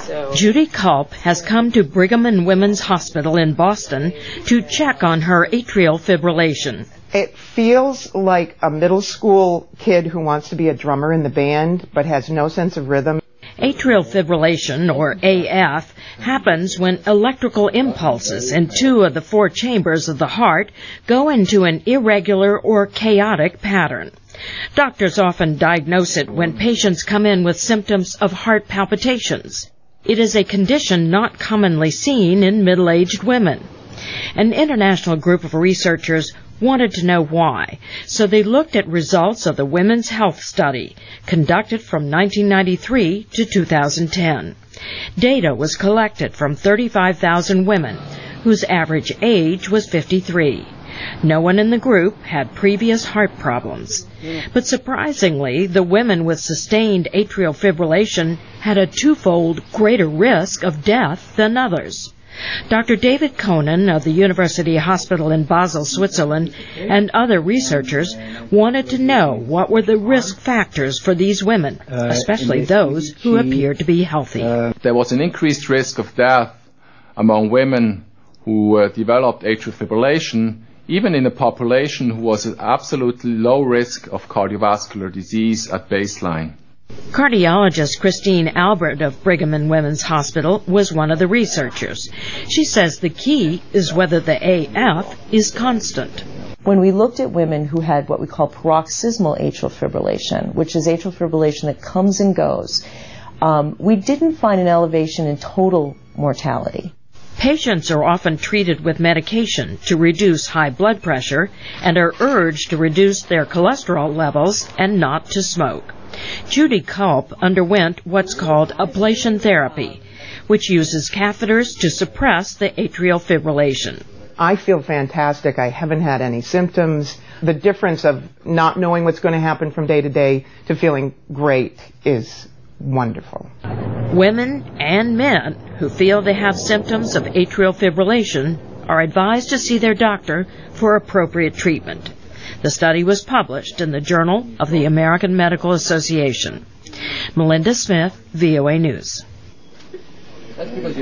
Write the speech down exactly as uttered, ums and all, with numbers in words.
So. Judy Culp has come to Brigham and Women's Hospital in Boston to check on her atrial fibrillation. It feels like a middle school kid who wants to be a drummer in the band but has no sense of rhythm. Atrial fibrillation, or A F, happens when electrical impulses in two of the four chambers of the heart go into an irregular or chaotic pattern. Doctors often diagnose it when patients come in with symptoms of heart palpitations. It is a condition not commonly seen in middle-aged women. An international group of researchers wanted to know why, so they looked at results of the Women's Health Study, conducted from nineteen ninety-three to two thousand ten. Data was collected from thirty-five thousand women, whose average age was fifty-three. No one in the group had previous heart problems. But surprisingly, the women with sustained atrial fibrillation had a twofold greater risk of death than others. Doctor David Conan of the University Hospital in Basel, Switzerland, and other researchers wanted to know what were the risk factors for these women, especially those who appeared to be healthy. There was an increased risk of death among women who uh, developed atrial fibrillation, even in a population who was at absolutely low risk of cardiovascular disease at baseline. Cardiologist Christine Albert of Brigham and Women's Hospital was one of the researchers. She says the key is whether the A F is constant. When we looked at women who had what we call paroxysmal atrial fibrillation, which is atrial fibrillation that comes and goes, um, we didn't find an elevation in total mortality. Patients are often treated with medication to reduce high blood pressure and are urged to reduce their cholesterol levels and not to smoke. Judy Culp underwent what's called ablation therapy, which uses catheters to suppress the atrial fibrillation. I feel fantastic. I haven't had any symptoms. The difference of not knowing what's going to happen from day to day to feeling great is wonderful. Women and men who feel they have symptoms of atrial fibrillation are advised to see their doctor for appropriate treatment. The study was published in the Journal of the American Medical Association. Melinda Smith, V O A News.